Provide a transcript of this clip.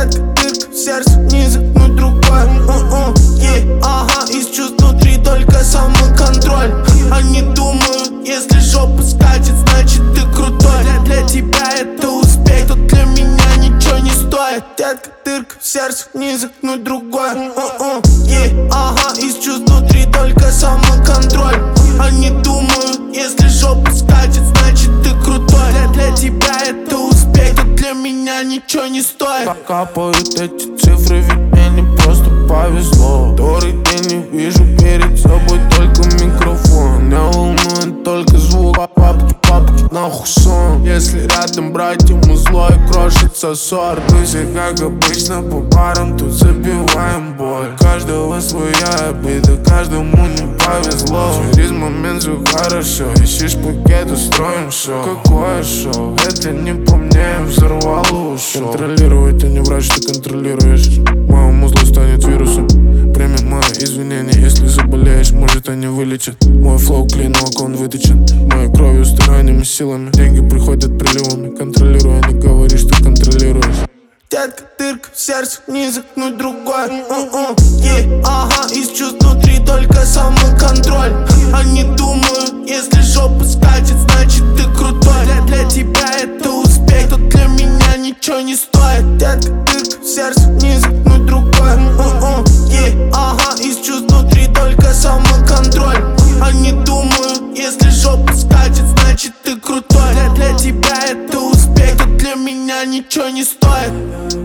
Детка, дырка в сердце, не загнуть другой. Ага, из чувств внутри только самоконтроль. Они думают, если жопа скачет, значит ты крутой. Для тебя это успех, тут для меня ничего не стоит. Детка, дырка в сердце, не загнуть другой. Ага, из чувств внутри только самоконтроль. Они думают, если жопа скачет, значит ты крутой. Для тебя это успех, тут для меня ничего не стоит. Капают эти цифры, ведь мне не просто повезло. Второй день не вижу перед собой только микрофон. Меня волнует только звук, папки, нахуй сон. Если рядом братья музло и крошится ссор. Мы все как обычно по парам тут забиваем боль. У каждого своя обида, каждому не повезло. Через момент все хорошо, ищешь пакет, устроим шоу. Какое шоу? Это не по мне, взорвал и ушел. Контролировать, а не врач, ты контролируешь. Мое музло станет вирусом. Прими мои извинения, если заболеешь, может они вылечат. Мой флоу клинок, он выточен моей кровью, стараниями, силами. Деньги приходят приливами. Контролируй, а не говори, что контролируешь. Детка, дырка в сердце, не загнуть другой. Ага, из чувств внутри только самоконтроль. Они думают, если жопа скачет, значит ты крутой. Для тебя это успех, тут для меня ничего не стоит. Детка, дырка в сердце, не загнуть другой. Ага, из чувств внутри только самоконтроль. Они думают, если жопа скачет, значит ты крутой. Для тебя это успех, тут для меня ничего не стоит.